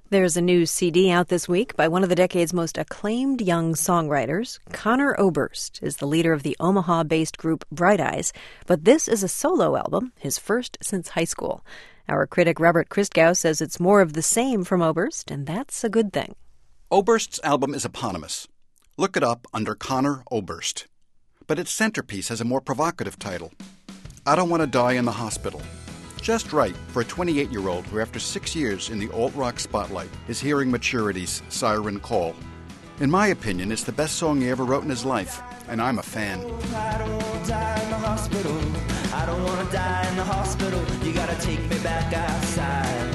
There's a new CD out this week by one of the decade's most acclaimed young songwriters. Conor Oberst is the leader of the Omaha-based group Bright Eyes, but this is a solo album, his first since high school. Our critic Robert Christgau says it's more of the same from Oberst, and that's a good thing. Oberst's album is eponymous. Look it up under Conor Oberst. But its centerpiece has a more provocative title, I Don't Want to Die in the Hospital. Just right for a 28-year-old who, after 6 years in the alt-rock spotlight, is hearing maturity's siren call. In my opinion, it's the best song he ever wrote in his life, and I'm a fan. I don't want to die in the hospital. I don't want to die in the hospital. You gotta take me back outside.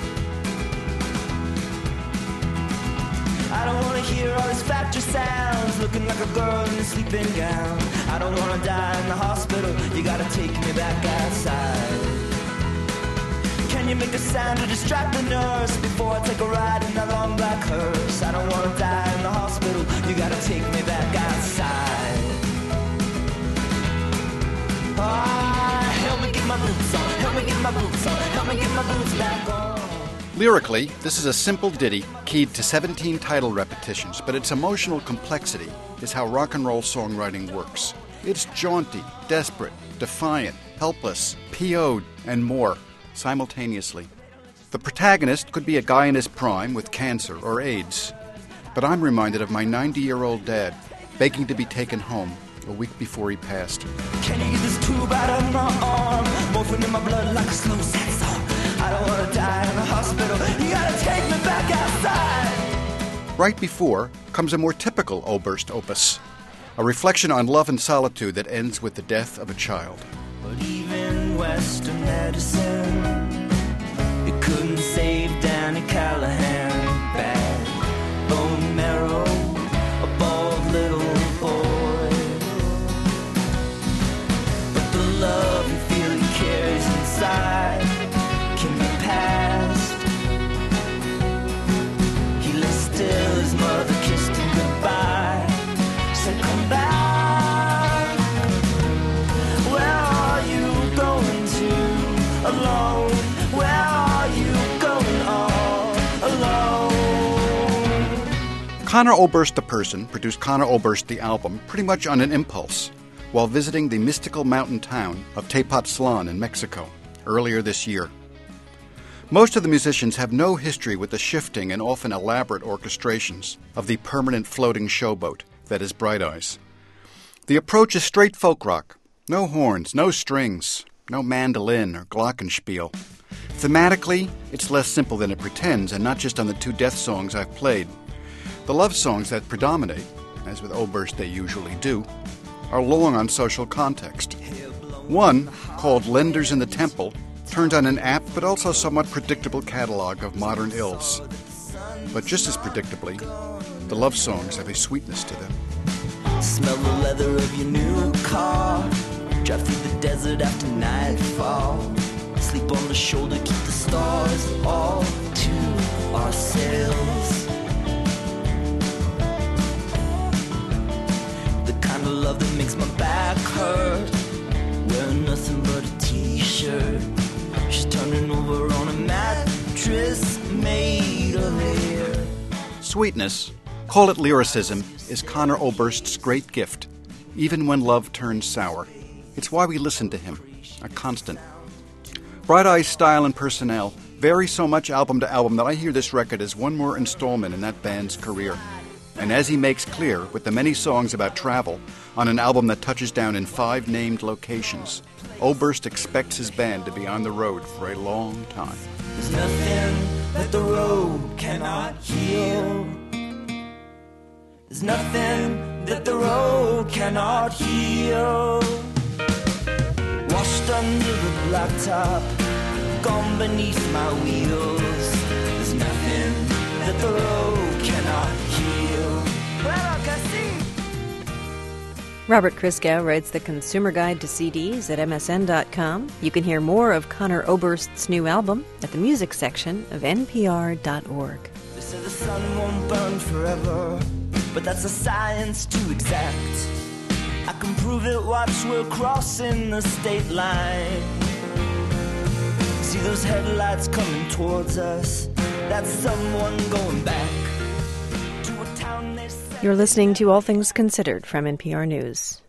I don't want to hear all these factory sounds, looking like a girl in a sleeping gown. I don't want to die in the hospital. You gotta take me back outside. Can you make a sound to distract the nurse before I take a ride in that long black hearse? I don't want to die in the hospital. You gotta take me back outside. Help me get my boots on. Help me get my boots on. Help me get my boots back on. Lyrically, this is a simple ditty keyed to 17 title repetitions, but its emotional complexity is how rock and roll songwriting works. It's jaunty, desperate, defiant, helpless, PO'd, and more simultaneously. The protagonist could be a guy in his prime with cancer or AIDS, but I'm reminded of my 90-year-old dad begging to be taken home a week before he passed. Can you get this tube out of my arm? Morphine in my blood like a slow sad song. I don't want to die in the hospital. You gotta take me back outside. Right before comes a more typical Oberst opus, a reflection on love and solitude that ends with the death of a child. But even Western medicine, it couldn't save Danny Callahan. Bad bone marrow, a bald little boy. But the love you feel he carries inside can be past. He lay still, his mother kissed him goodbye, said come back. Alone, where are you going all alone? Conor Oberst the person produced Conor Oberst the album pretty much on an impulse while visiting the mystical mountain town of Tepoztlan in Mexico earlier this year. Most of the musicians have no history with the shifting and often elaborate orchestrations of the permanent floating showboat that is Bright Eyes. The approach is straight folk rock, no horns, no strings, no mandolin or glockenspiel. Thematically, it's less simple than it pretends, and not just on the two death songs I've played. The love songs that predominate, as with Oberst they usually do, are long on social context. One, called Lenders in the Temple, turns on an apt but also somewhat predictable catalog of modern ills. But just as predictably, the love songs have a sweetness to them. Smell the leather of your new car. Drive through the desert after nightfall. Sleep on the shoulder, keep the stars all to ourselves. The kind of love that makes my back hurt. Wearing nothing but a t-shirt. She's turning over on a mattress made of air. Sweetness, call it lyricism, is Conor Oberst's great gift, even when love turns sour. It's why we listen to him, a constant. Bright Eyes' style and personnel vary so much album to album that I hear this record as one more installment in that band's career. And as he makes clear with the many songs about travel on an album that touches down in 5 named locations, Oberst expects his band to be on the road for a long time. There's nothing that the road cannot heal. There's nothing that the road cannot heal. Washed under the blacktop, gone beneath my wheels. There's nothing that the road cannot heal. Well, I can see. Robert Christgau writes the Consumer Guide to CDs at MSN.com. You can hear more of Conor Oberst's new album at the music section of NPR.org. They say the sun won't burn forever, but that's a science to exact. I can prove it, watch, we're crossing the state line. See those headlights coming towards us? that's someone going back to a town they say. You're listening to All Things Considered from NPR News.